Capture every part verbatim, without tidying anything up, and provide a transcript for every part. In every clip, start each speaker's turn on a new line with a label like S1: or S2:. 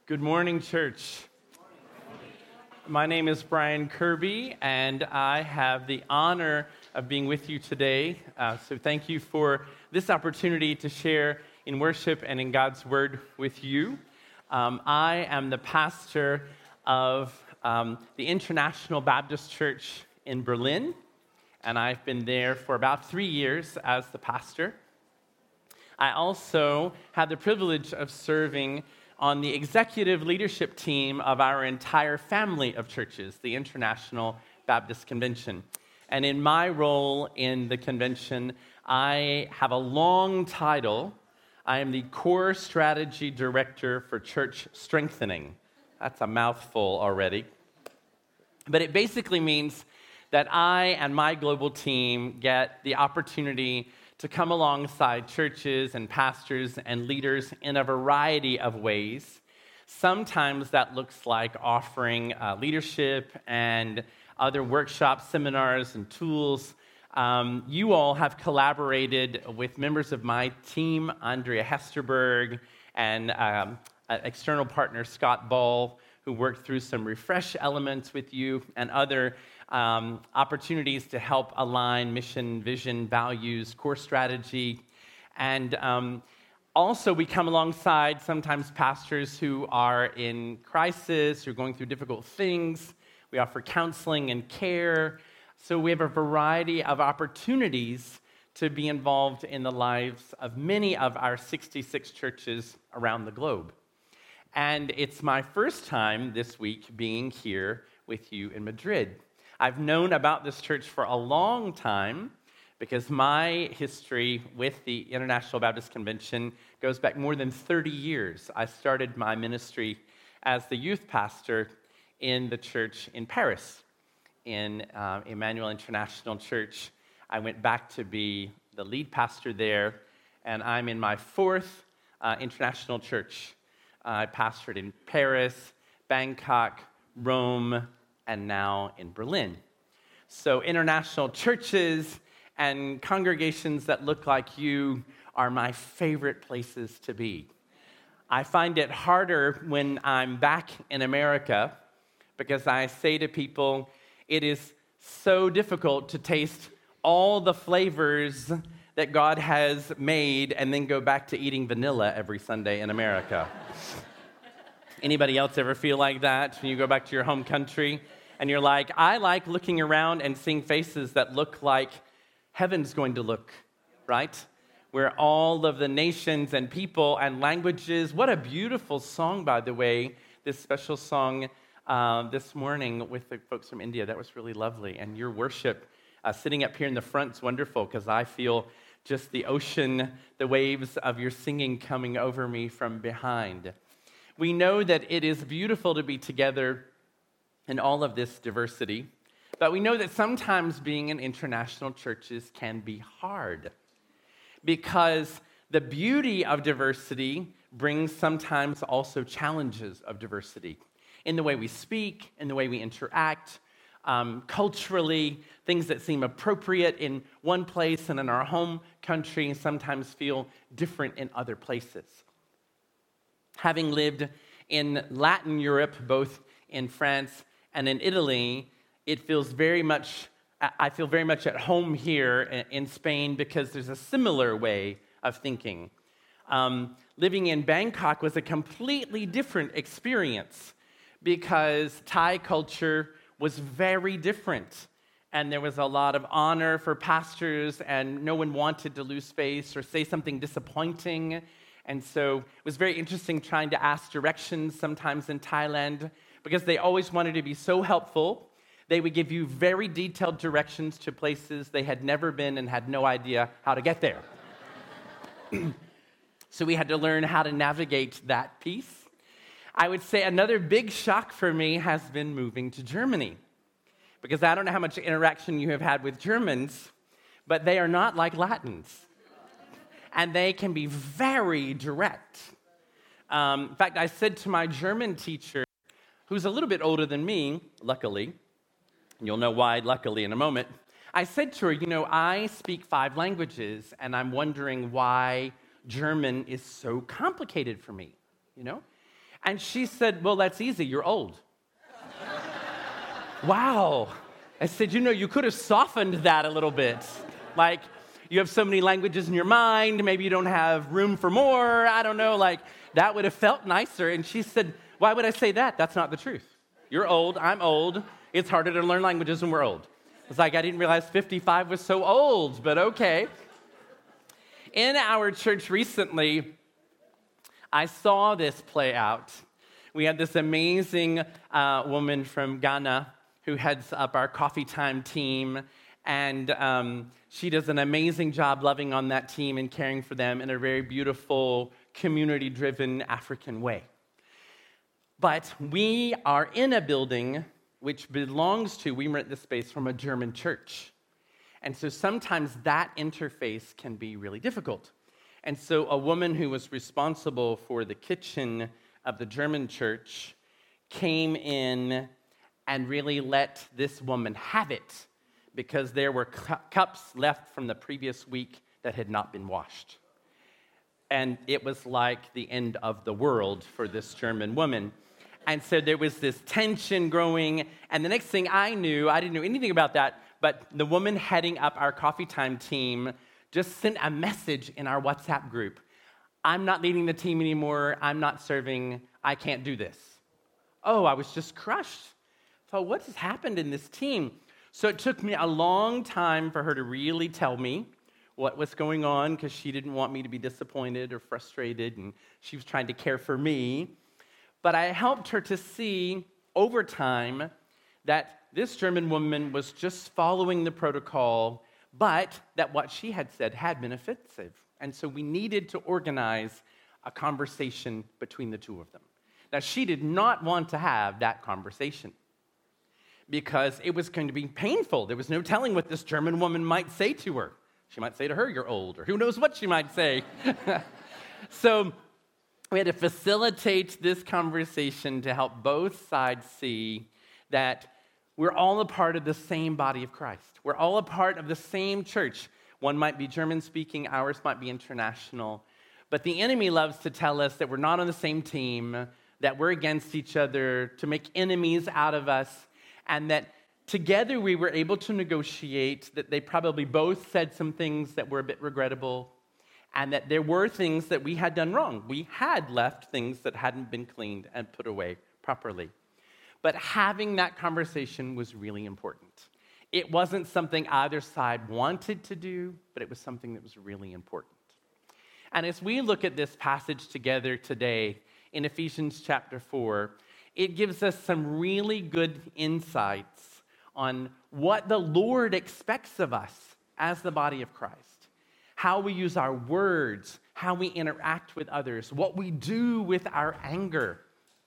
S1: Good morning, church. My name is Brian Kirby, and I have the honor of being with you today. Uh, so thank you for this opportunity to share in worship and in God's Word with you. Um, I am the pastor of um, the International Baptist Church in Berlin, and I've been there for about three years as the pastor. I also had the privilege of serving on the executive leadership team of our entire family of churches, the International Baptist Convention. And in my role in the convention, I have a long title. I am the Core Strategy Director for Church Strengthening. That's a mouthful already. But it basically means that I and my global team get the opportunity to come alongside churches and pastors and leaders in a variety of ways. Sometimes that looks like offering uh, leadership and other workshops, seminars, and tools. Um, you all have collaborated with members of my team, Andrea Hesterberg, and um, an external partner, Scott Ball, who worked through some refresh elements with you and other Um, opportunities to help align mission, vision, values, core strategy. And um, also we come alongside sometimes pastors who are in crisis, who are going through difficult things. We offer counseling and care. So we have a variety of opportunities to be involved in the lives of many of our sixty-six churches around the globe. And it's my first time this week being here with you in Madrid. I've known about this church for a long time because my history with the International Baptist Convention goes back more than thirty years. I started my ministry as the youth pastor in the church in Paris, in uh, Emmanuel International Church. I went back to be the lead pastor there, and I'm in my fourth uh, international church. Uh, I pastored in Paris, Bangkok, Rome, and now in Berlin. So international churches and congregations that look like you are my favorite places to be. I find it harder when I'm back in America because I say to people, it is so difficult to taste all the flavors that God has made and then go back to eating vanilla every Sunday in America. Anybody else ever feel like that when you go back to your home country? And you're like, I like looking around and seeing faces that look like heaven's going to look, right? Where all of the nations and people and languages. What a beautiful song, by the way, this special song uh, this morning with the folks from India. That was really lovely. And your worship uh, sitting up here in the front is wonderful because I feel just the ocean, the waves of your singing coming over me from behind. We know that it is beautiful to be together in all of this diversity, but we know that sometimes being in international churches can be hard because the beauty of diversity brings sometimes also challenges of diversity in the way we speak, in the way we interact, um, culturally, things that seem appropriate in one place and in our home country sometimes feel different in other places. Having lived in Latin Europe, both in France and in Italy, it feels very much, I feel very much at home here in Spain because there's a similar way of thinking. Um, living in Bangkok was a completely different experience because Thai culture was very different. And there was a lot of honor for pastors, and no one wanted to lose face or say something disappointing. And so it was very interesting trying to ask directions sometimes in Thailand, because they always wanted to be so helpful. They would give you very detailed directions to places they had never been and had no idea how to get there. So we had to learn how to navigate that piece. I would say another big shock for me has been moving to Germany, because I don't know how much interaction you have had with Germans, but they are not like Latins. And they can be very direct. Um, in fact, I said to my German teacher, who's a little bit older than me, luckily, and you'll know why, luckily, in a moment, I said to her, you know, I speak five languages, and I'm wondering why German is so complicated for me, you know? And she said, well, that's easy. You're old. Wow. I said, you know, you could have softened that a little bit. Like, you have so many languages in your mind. Maybe you don't have room for more. I don't know. Like, that would have felt nicer. And she said, why would I say that? That's not the truth. You're old. I'm old. It's harder to learn languages when we're old. It's like, I didn't realize fifty-five was so old, but okay. In our church recently, I saw this play out. We had this amazing uh, woman from Ghana who heads up our coffee time team, and um, she does an amazing job loving on that team and caring for them in a very beautiful, community-driven African way. But we are in a building which belongs to, we rent this space from a German church. And so sometimes that interface can be really difficult. And so a woman who was responsible for the kitchen of the German church came in and really let this woman have it because there were cu- cups left from the previous week that had not been washed. And it was like the end of the world for this German woman. And so there was this tension growing, and the next thing I knew, I didn't know anything about that, but the woman heading up our coffee time team just sent a message in our WhatsApp group. I'm not leading the team anymore. I'm not serving. I can't do this. Oh, I was just crushed. So what has happened in this team? So it took me a long time for her to really tell me what was going on because she didn't want me to be disappointed or frustrated, and she was trying to care for me. But I helped her to see over time that this German woman was just following the protocol, but that what she had said had been offensive. And so we needed to organize a conversation between the two of them. Now, she did not want to have that conversation because it was going to be painful. There was no telling what this German woman might say to her. She might say to her, you're old, or who knows what she might say. So we had to facilitate this conversation to help both sides see that we're all a part of the same body of Christ. We're all a part of the same church. One might be German-speaking, ours might be international. But the enemy loves to tell us that we're not on the same team, that we're against each other, to make enemies out of us, and that together we were able to negotiate, that they probably both said some things that were a bit regrettable, and that there were things that we had done wrong. We had left things that hadn't been cleaned and put away properly. But having that conversation was really important. It wasn't something either side wanted to do, but it was something that was really important. And as we look at this passage together today in Ephesians chapter four, it gives us some really good insights on what the Lord expects of us as the body of Christ. How we use our words, how we interact with others, what we do with our anger.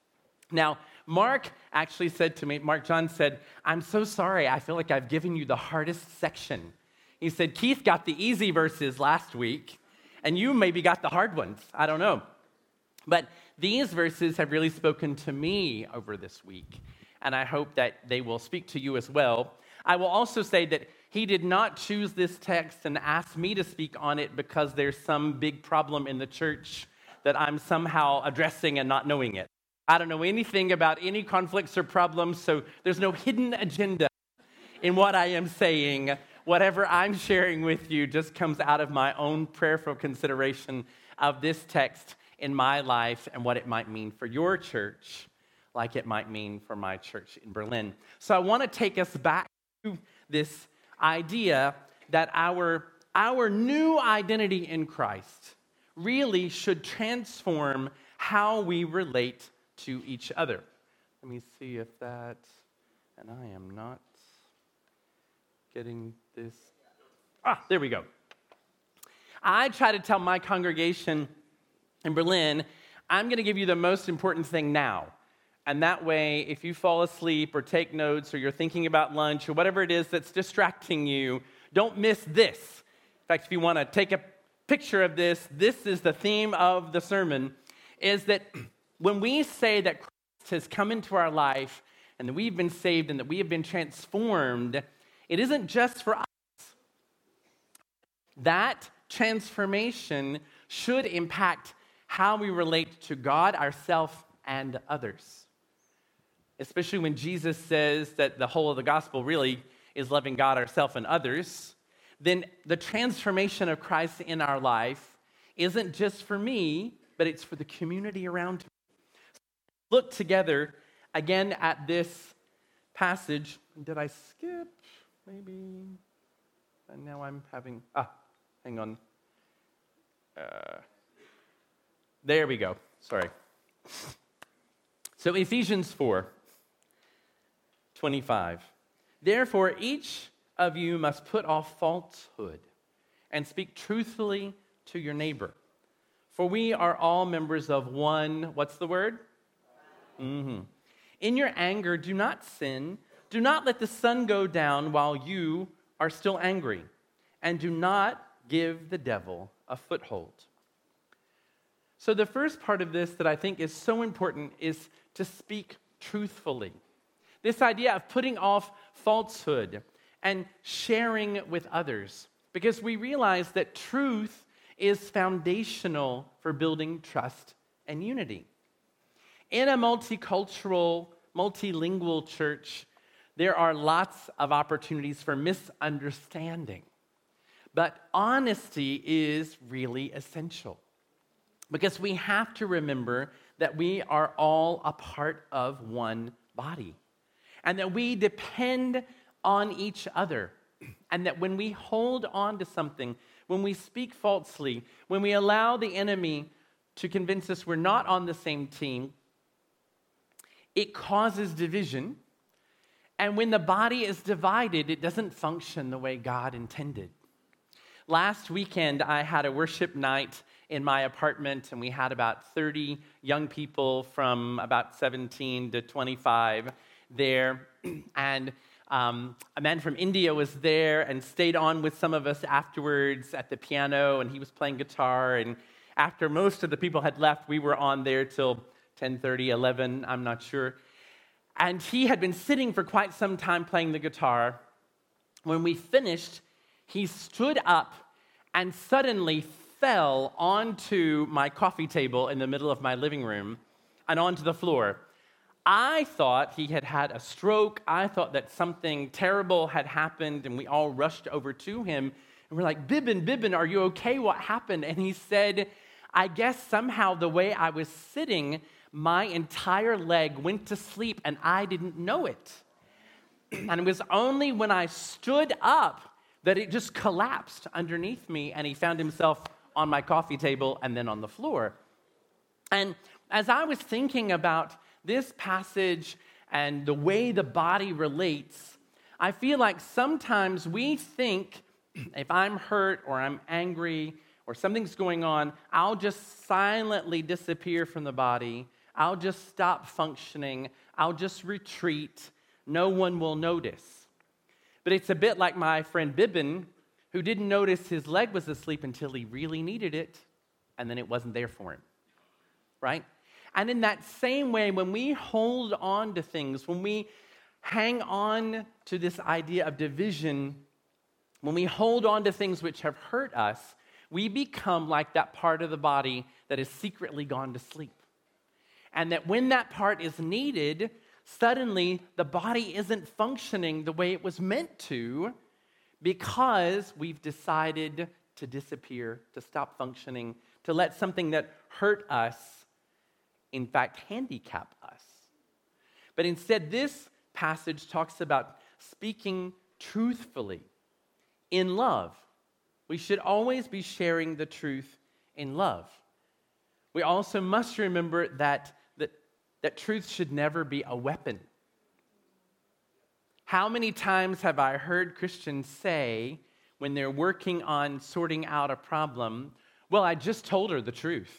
S1: Now, Mark actually said to me, Mark John said, I'm so sorry, I feel like I've given you the hardest section. He said, Keith got the easy verses last week, and you maybe got the hard ones. I don't know. But these verses have really spoken to me over this week, and I hope that they will speak to you as well. I will also say that he did not choose this text and ask me to speak on it because there's some big problem in the church that I'm somehow addressing and not knowing it. I don't know anything about any conflicts or problems, so there's no hidden agenda in what I am saying. Whatever I'm sharing with you just comes out of my own prayerful consideration of this text in my life and what it might mean for your church, like it might mean for my church in Berlin. So I want to take us back to this idea that our, our new identity in Christ really should transform how we relate to each other. Let me see if that, and I am not getting this. Ah, there we go. I try to tell my congregation in Berlin, I'm going to give you the most important thing now. And that way, if you fall asleep or take notes or you're thinking about lunch or whatever it is that's distracting you, don't miss this. In fact, if you want to take a picture of this, this is the theme of the sermon, is that when we say that Christ has come into our life and that we've been saved and that we have been transformed, it isn't just for us. That transformation should impact how we relate to God, ourselves, and others. Especially when Jesus says that the whole of the gospel really is loving God, ourselves, and others, then the transformation of Christ in our life isn't just for me, but it's for the community around me. Look together again at this passage. Did I skip? Maybe. And now I'm having, ah, hang on. Uh, there we go. Sorry. So Ephesians four twenty-five. Therefore, each of you must put off falsehood and speak truthfully to your neighbor. For we are all members of one, what's the word? Mm-hmm. In your anger, do not sin. Do not let the sun go down while you are still angry. And do not give the devil a foothold. So the first part of this that I think is so important is to speak truthfully. This idea of putting off falsehood and sharing with others. Because we realize that truth is foundational for building trust and unity. In a multicultural, multilingual church, there are lots of opportunities for misunderstanding. But honesty is really essential. Because we have to remember that we are all a part of one body. And that we depend on each other. And that when we hold on to something, when we speak falsely, when we allow the enemy to convince us we're not on the same team, it causes division. And when the body is divided, it doesn't function the way God intended. Last weekend, I had a worship night in my apartment, and we had about thirty young people from about seventeen to twenty-five there. And um, a man from India was there and stayed on with some of us afterwards at the piano, and he was playing guitar. And after most of the people had left, we were on there till ten thirty, eleven, I'm not sure. And he had been sitting for quite some time playing the guitar. When we finished, he stood up and suddenly fell onto my coffee table in the middle of my living room and onto the floor. I thought he had had a stroke. I thought that something terrible had happened, and we all rushed over to him. And we're like, Bibbin, Bibbin, are you okay? What happened? And he said, I guess somehow the way I was sitting, my entire leg went to sleep, and I didn't know it. And it was only when I stood up that it just collapsed underneath me, and he found himself on my coffee table and then on the floor. And as I was thinking about this passage and the way the body relates, I feel like sometimes we think if I'm hurt or I'm angry or something's going on, I'll just silently disappear from the body. I'll just stop functioning. I'll just retreat. No one will notice. But it's a bit like my friend Bibbin, who didn't notice his leg was asleep until he really needed it, and then it wasn't there for him, right? And in that same way, when we hold on to things, when we hang on to this idea of division, when we hold on to things which have hurt us, we become like that part of the body that has secretly gone to sleep. And that when that part is needed, suddenly the body isn't functioning the way it was meant to because we've decided to disappear, to stop functioning, to let something that hurt us in fact, handicap us. But instead, this passage talks about speaking truthfully in love. We should always be sharing the truth in love. We also must remember that, that, that truth should never be a weapon. How many times have I heard Christians say, when they're working on sorting out a problem, well, I just told her the truth.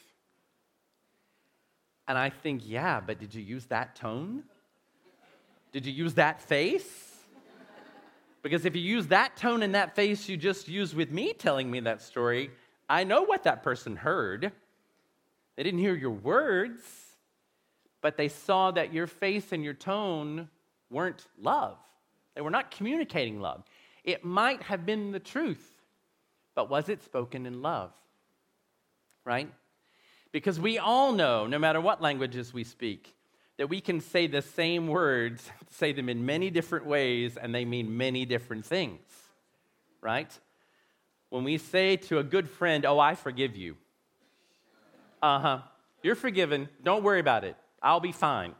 S1: And I think, yeah, but did you use that tone? Did you use that face? Because if you use that tone and that face you just used with me telling me that story, I know what that person heard. They didn't hear your words, but they saw that your face and your tone weren't love. They were not communicating love. It might have been the truth, but was it spoken in love? Right? Because we all know, no matter what languages we speak, that we can say the same words, say them in many different ways, and they mean many different things, right? When we say to a good friend, oh, I forgive you. Uh-huh. You're forgiven. Don't worry about it. I'll be fine.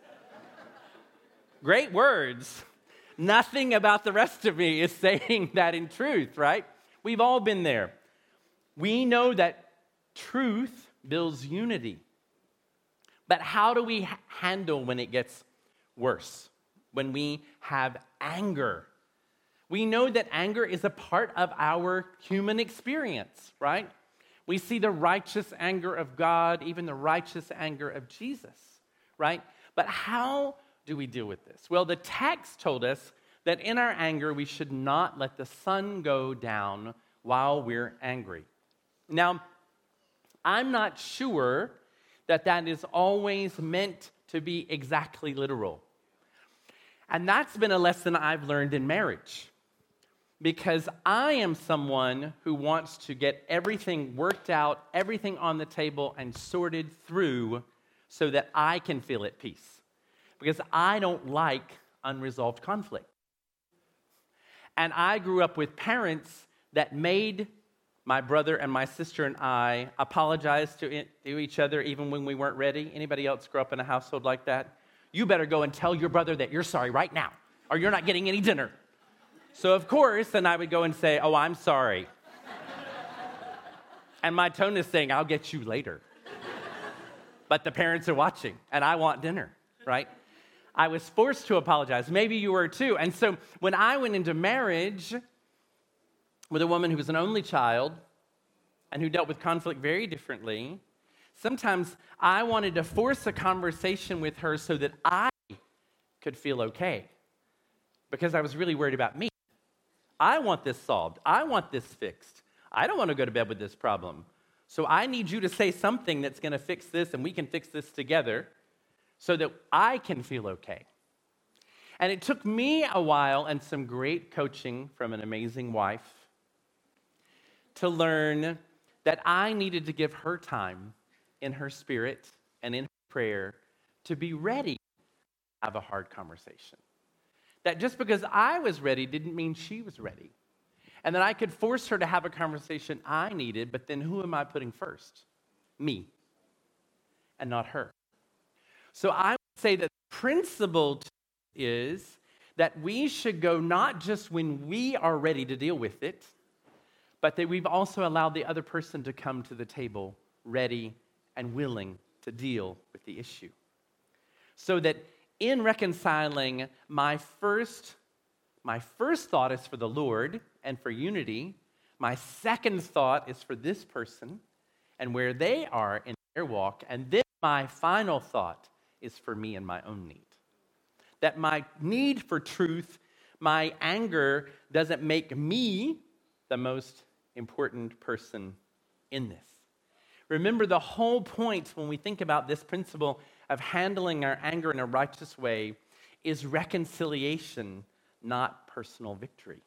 S1: Great words. Nothing about the rest of me is saying that in truth, right? We've all been there. We know that truth builds unity. But how do we handle when it gets worse? When we have anger? We know that anger is a part of our human experience, right? We see the righteous anger of God, even the righteous anger of Jesus, right? But how do we deal with this? Well, the text told us that in our anger, we should not let the sun go down while we're angry. Now, I'm not sure that that is always meant to be exactly literal. And that's been a lesson I've learned in marriage. Because I am someone who wants to get everything worked out, everything on the table and sorted through so that I can feel at peace. Because I don't like unresolved conflict. And I grew up with parents that made my brother and my sister and I apologize to, it, to each other even when we weren't ready. Anybody else grow up in a household like that? You better go and tell your brother that you're sorry right now, or you're not getting any dinner. So, of course, then I would go and say, oh, I'm sorry. And my tone is saying, I'll get you later. But the parents are watching, and I want dinner, right? I was forced to apologize. Maybe you were too. And so when I went into marriage with a woman who was an only child and who dealt with conflict very differently, sometimes I wanted to force a conversation with her so that I could feel okay because I was really worried about me. I want this solved. I want this fixed. I don't want to go to bed with this problem. So I need you to say something that's going to fix this, and we can fix this together so that I can feel okay. And it took me a while and some great coaching from an amazing wife to learn that I needed to give her time in her spirit and in her prayer to be ready to have a hard conversation. That just because I was ready didn't mean she was ready. And that I could force her to have a conversation I needed, but then who am I putting first? Me, and not her. So I would say that the principle is that we should go not just when we are ready to deal with it, but that we've also allowed the other person to come to the table ready and willing to deal with the issue. So that in reconciling, my first, my first thought is for the Lord and for unity. My second thought is for this person and where they are in their walk. And then my final thought is for me and my own need. That my need for truth, my anger, doesn't make me the most important person in this. Remember, the whole point when we think about this principle of handling our anger in a righteous way is reconciliation, not personal victory.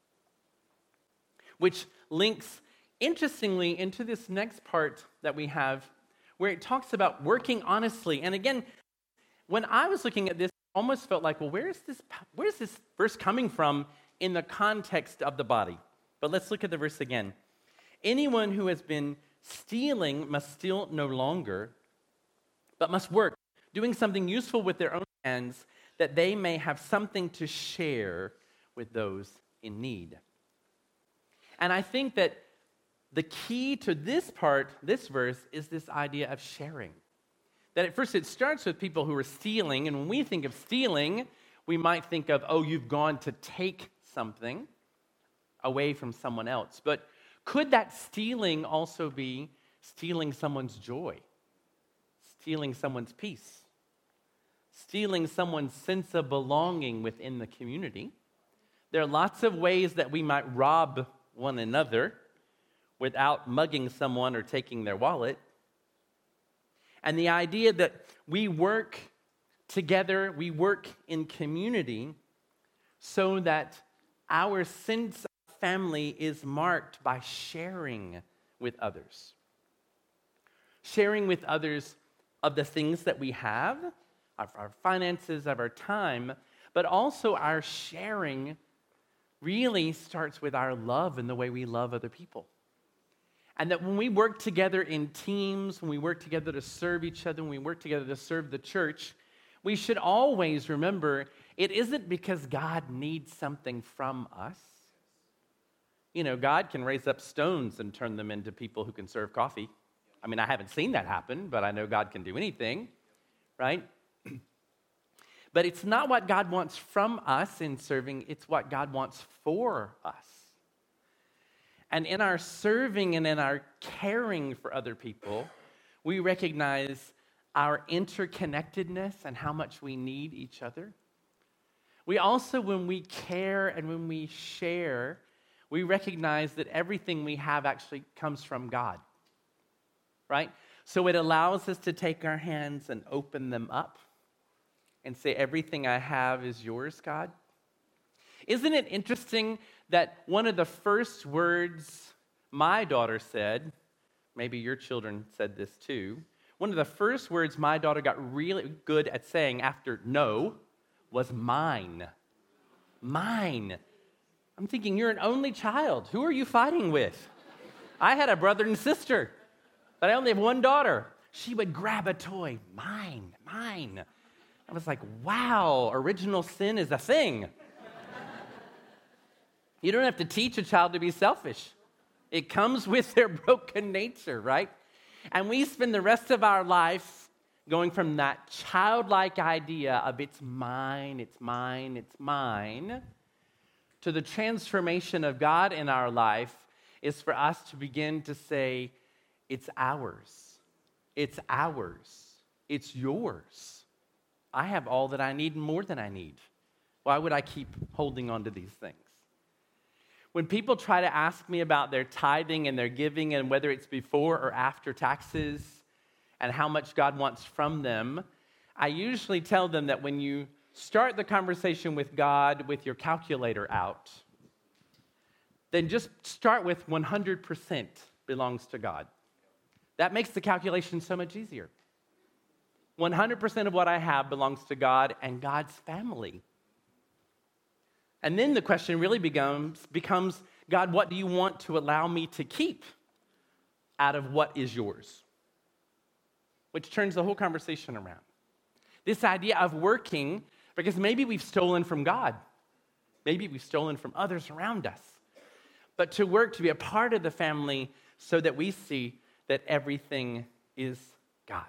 S1: Which links, interestingly, into this next part that we have, where it talks about working honestly. And again, when I was looking at this, I almost felt like, well, where is this, where is this verse coming from in the context of the body? But let's look at the verse again. Anyone who has been stealing must steal no longer, but must work, doing something useful with their own hands, that they may have something to share with those in need. And I think that the key to this part, this verse, is this idea of sharing. That at first it starts with people who are stealing, and when we think of stealing, we might think of, oh, you've gone to take something away from someone else. But could that stealing also be stealing someone's joy? Stealing someone's peace? Stealing someone's sense of belonging within the community? There are lots of ways that we might rob one another without mugging someone or taking their wallet. And the idea that we work together, we work in community so that our sense of family is marked by sharing with others. sharing with others of the things that we have, of our finances, of our time, but also our sharing really starts with our love and the way we love other people. And that when we work together in teams, when we work together to serve each other, when we work together to serve the church, we should always remember it isn't because God needs something from us. You know, God can raise up stones and turn them into people who can serve coffee. I mean, I haven't seen that happen, but I know God can do anything, right? But it's not what God wants from us in serving, it's what God wants for us. And in our serving and in our caring for other people, we recognize our interconnectedness and how much we need each other. We also, when we care and when we share, we recognize that everything we have actually comes from God, right? So it allows us to take our hands and open them up and say, everything I have is yours, God. Isn't it interesting that one of the first words my daughter said, maybe your children said this too, one of the first words my daughter got really good at saying after no was mine. Mine. I'm thinking, you're an only child. Who are you fighting with? I had a brother and sister, but I only have one daughter. She would grab a toy. Mine, mine. I was like, wow, original sin is a thing. You don't have to teach a child to be selfish. It comes with their broken nature, right? And we spend the rest of our life going from that childlike idea of it's mine, it's mine, it's mine, to the transformation of God in our life is for us to begin to say, it's ours, it's ours, it's yours. I have all that I need and more than I need. Why would I keep holding on to these things? When people try to ask me about their tithing and their giving and whether it's before or after taxes and how much God wants from them, I usually tell them that when you start the conversation with God with your calculator out, then just start with one hundred percent belongs to God. That makes the calculation so much easier. one hundred percent of what I have belongs to God and God's family. And then the question really becomes, becomes, God, what do you want to allow me to keep out of what is yours? Which turns the whole conversation around. This idea of working, because maybe we've stolen from God. Maybe we've stolen from others around us. But to work, to be a part of the family so that we see that everything is God's.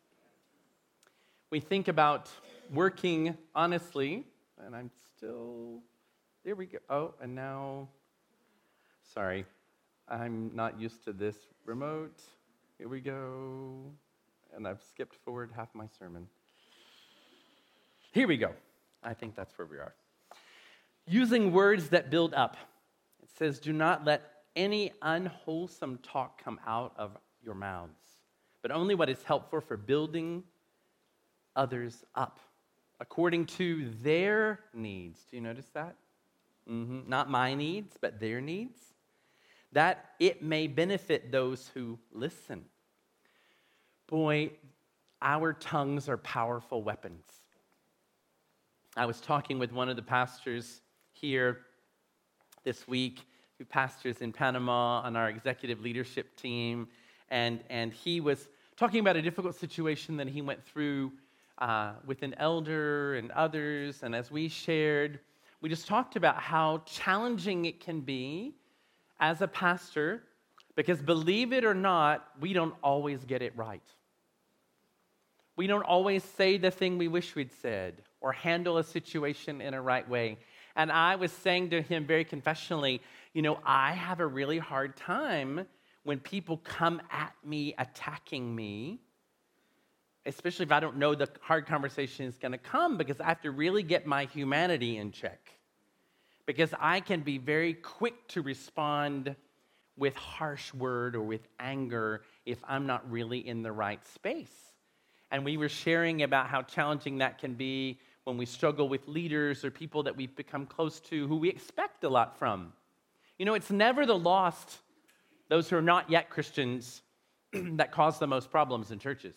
S1: We think about working honestly, and I'm still... There we go. Oh, and now, sorry, I'm not used to this remote. Here we go. And I've skipped forward half my sermon. Here we go. I think that's where we are. Using words that build up. It says, do not let any unwholesome talk come out of your mouths, but only what is helpful for building others up according to their needs. Do you notice that? Mm-hmm. Not my needs, but their needs, that it may benefit those who listen. Boy, our tongues are powerful weapons. I was talking with one of the pastors here this week, who pastors in Panama on our executive leadership team, and, and he was talking about a difficult situation that he went through uh, with an elder and others, and as we shared, we just talked about how challenging it can be as a pastor, because believe it or not, we don't always get it right. We don't always say the thing we wish we'd said or handle a situation in a right way. And I was saying to him very confessionally, you know, I have a really hard time when people come at me, attacking me, especially if I don't know the hard conversation is going to come, because I have to really get my humanity in check. Because I can be very quick to respond with harsh word or with anger if I'm not really in the right space. And we were sharing about how challenging that can be when we struggle with leaders or people that we've become close to who we expect a lot from. You know, it's never the lost, those who are not yet Christians, that cause the most problems in churches.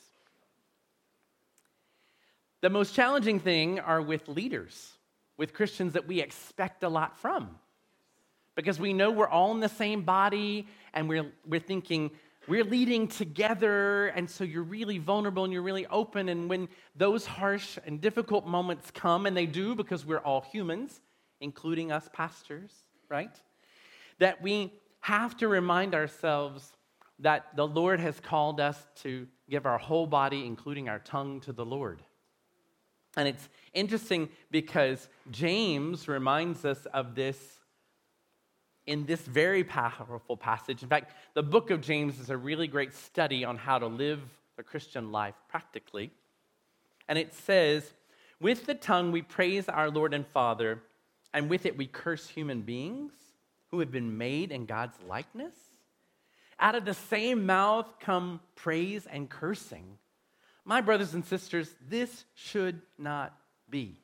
S1: The most challenging thing are with leaders, with Christians that we expect a lot from. Because we know we're all in the same body, and we're, we're thinking, we're leading together, and so you're really vulnerable and you're really open. And when those harsh and difficult moments come, and they do because we're all humans, including us pastors, right? That we have to remind ourselves that the Lord has called us to give our whole body, including our tongue, to the Lord. And it's interesting because James reminds us of this in this very powerful passage. In fact, the book of James is a really great study on how to live the Christian life practically. And it says, with the tongue we praise our Lord and Father, and with it we curse human beings who have been made in God's likeness. Out of the same mouth come praise and cursing. My brothers and sisters, this should not be.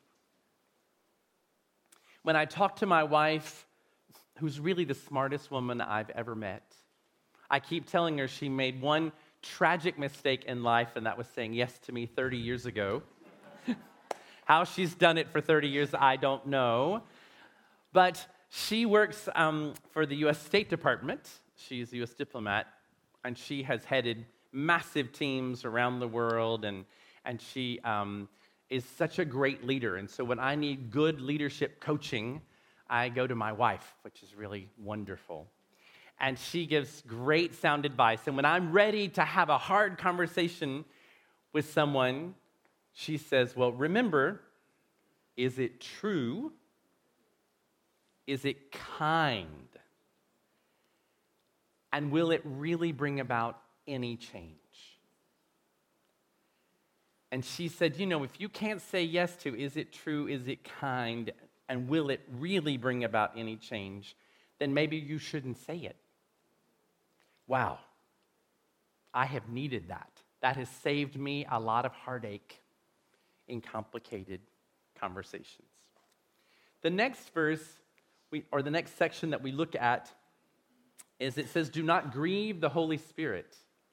S1: When I talk to my wife, who's really the smartest woman I've ever met, I keep telling her she made one tragic mistake in life, and that was saying yes to me thirty years ago. How she's done it for thirty years, I don't know. But she works um, for the U S State Department. She's a U S diplomat, and she has headed massive teams around the world, and, and she um, is such a great leader. And so when I need good leadership coaching, I go to my wife, which is really wonderful. And she gives great sound advice. And when I'm ready to have a hard conversation with someone, she says, well, remember, is it true? Is it kind? And will it really bring about any change? And she said, you know, if you can't say yes to, is it true, is it kind, and will it really bring about any change, then maybe you shouldn't say it. Wow. I have needed that. That has saved me a lot of heartache in complicated conversations. The next verse, we, or the next section that we look at, is it says, do not grieve the Holy Spirit.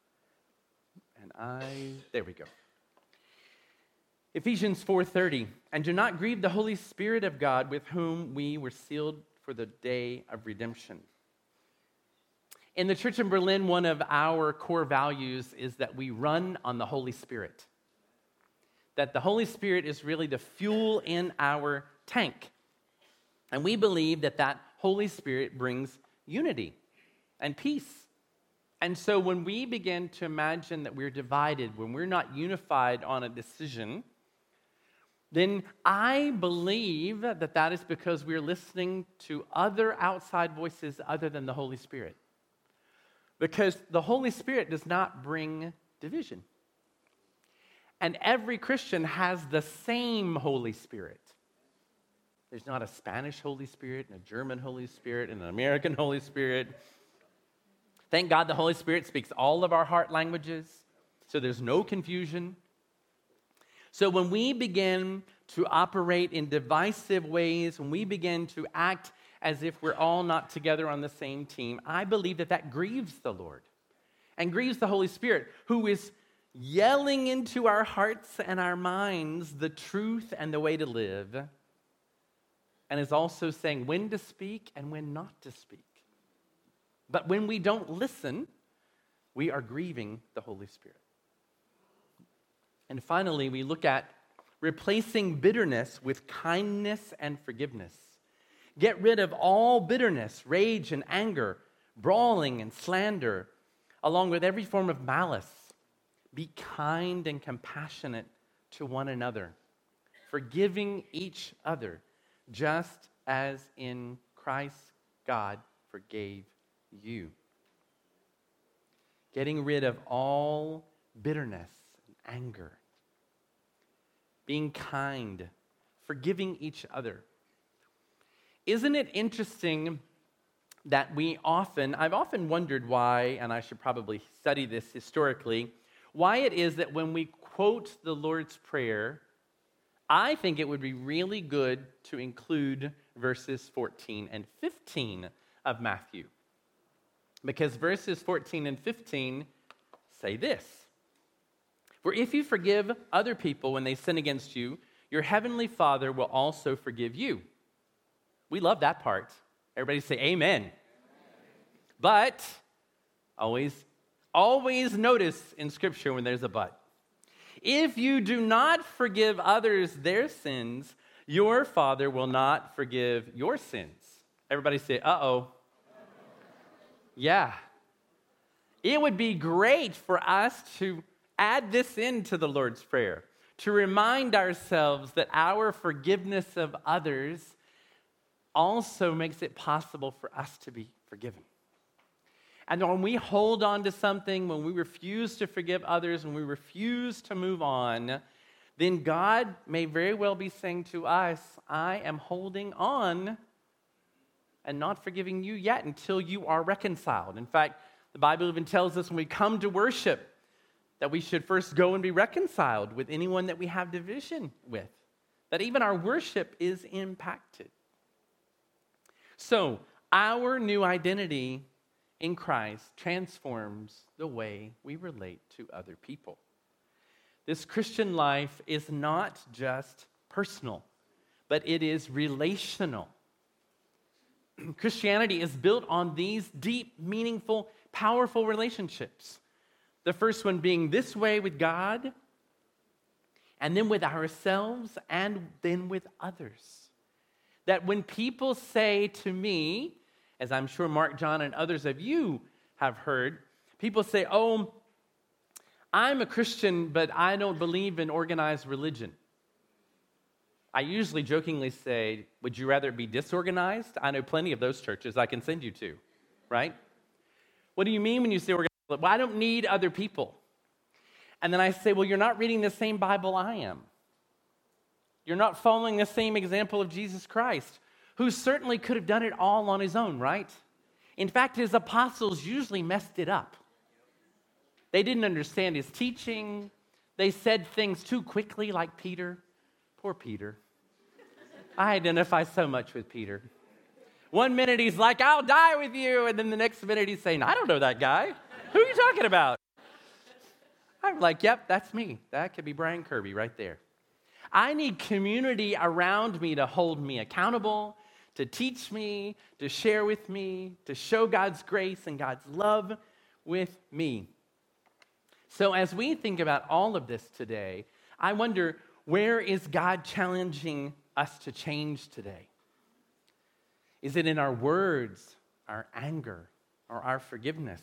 S1: And I, there we go. Ephesians four thirty, and do not grieve the Holy Spirit of God, with whom we were sealed for the day of redemption. In the church in Berlin, one of our core values is that we run on the Holy Spirit. That the Holy Spirit is really the fuel in our tank. And we believe that that Holy Spirit brings unity and peace. And so when we begin to imagine that we're divided, when we're not unified on a decision, then I believe that that is because we're listening to other outside voices other than the Holy Spirit. Because the Holy Spirit does not bring division. And every Christian has the same Holy Spirit. There's not a Spanish Holy Spirit, and a German Holy Spirit, and an American Holy Spirit. Thank God the Holy Spirit speaks all of our heart languages, so there's no confusion. So when we begin to operate in divisive ways, when we begin to act as if we're all not together on the same team, I believe that that grieves the Lord and grieves the Holy Spirit, who is yelling into our hearts and our minds the truth and the way to live, and is also saying when to speak and when not to speak. But when we don't listen, we are grieving the Holy Spirit. And finally, we look at replacing bitterness with kindness and forgiveness. Get rid of all bitterness, rage and anger, brawling and slander, along with every form of malice. Be kind and compassionate to one another, forgiving each other, just as in Christ God forgave you. Getting rid of all bitterness and anger. Being kind, forgiving each other. Isn't it interesting that we often, I've often wondered why, and I should probably study this historically, why it is that when we quote the Lord's Prayer, I think it would be really good to include verses fourteen and fifteen of Matthew. Because verses fourteen and fifteen say this. For if you forgive other people when they sin against you, your heavenly Father will also forgive you. We love that part. Everybody say amen. But always, always notice in Scripture when there's a but. If you do not forgive others their sins, your Father will not forgive your sins. Everybody say, uh-oh. Yeah. It would be great for us to add this into the Lord's Prayer, to remind ourselves that our forgiveness of others also makes it possible for us to be forgiven. And when we hold on to something, when we refuse to forgive others, when we refuse to move on, then God may very well be saying to us, I am holding on and not forgiving you yet until you are reconciled. In fact, the Bible even tells us when we come to worship that we should first go and be reconciled with anyone that we have division with, that even our worship is impacted. So, our new identity in Christ transforms the way we relate to other people. This Christian life is not just personal, but it is relational. Christianity is built on these deep, meaningful, powerful relationships. The first one being this way with God, and then with ourselves, and then with others. That when people say to me, as I'm sure Mark, John, and others of you have heard, people say, oh, I'm a Christian, but I don't believe in organized religion. I usually jokingly say, would you rather be disorganized? I know plenty of those churches I can send you to, right? What do you mean when you say organized? Well, I don't need other people. And then I say, well, you're not reading the same Bible I am. You're not following the same example of Jesus Christ, who certainly could have done it all on his own, right? In fact, his apostles usually messed it up. They didn't understand his teaching. They said things too quickly, like Peter. Poor Peter. I identify so much with Peter. One minute he's like, I'll die with you. And then the next minute he's saying, I don't know that guy. Who are you talking about? I'm like, yep, that's me. That could be Brian Kirby right there. I need community around me to hold me accountable, to teach me, to share with me, to show God's grace and God's love with me. So as we think about all of this today, I wonder, where is God challenging us to change today? Is it in our words, our anger, or our forgiveness?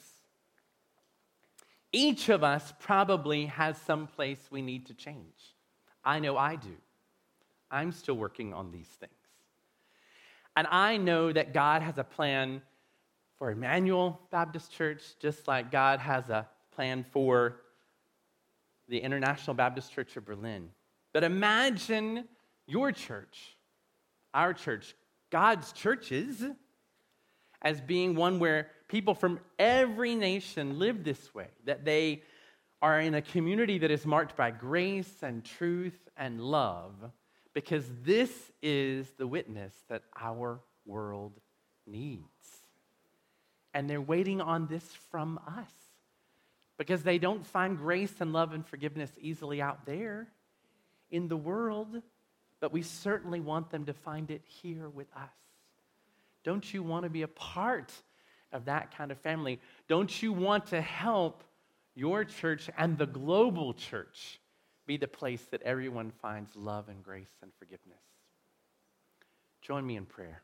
S1: Each of us probably has some place we need to change. I know I do. I'm still working on these things. And I know that God has a plan for Emmanuel Baptist Church, just like God has a plan for the International Baptist Church of Berlin. But imagine your church, our church, God's churches, as being one where people from every nation live this way, that they are in a community that is marked by grace and truth and love, because this is the witness that our world needs. And they're waiting on this from us, because they don't find grace and love and forgiveness easily out there in the world, but we certainly want them to find it here with us. Don't you want to be a part of that kind of family? Don't you want to help your church and the global church be the place that everyone finds love and grace and forgiveness? Join me in prayer.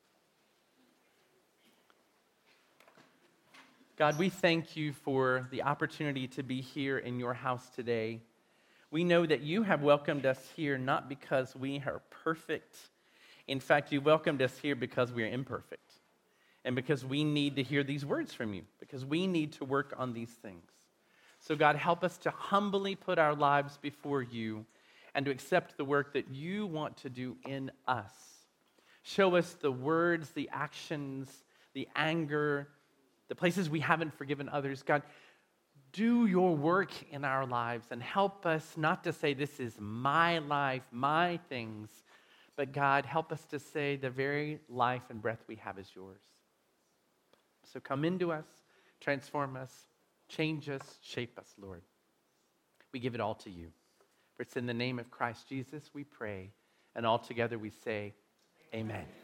S1: God, we thank you for the opportunity to be here in your house today. We know that you have welcomed us here not because we are perfect. In fact, you welcomed us here because we are imperfect, and because we need to hear these words from you, because we need to work on these things. So God, help us to humbly put our lives before you and to accept the work that you want to do in us. Show us the words, the actions, the anger, the places we haven't forgiven others. God, do your work in our lives and help us not to say this is my life, my things, but God, help us to say the very life and breath we have is yours. So come into us, transform us, Change us, shape us, Lord. We give it all to you. For it's in the name of Christ Jesus we pray, and all together we say, amen.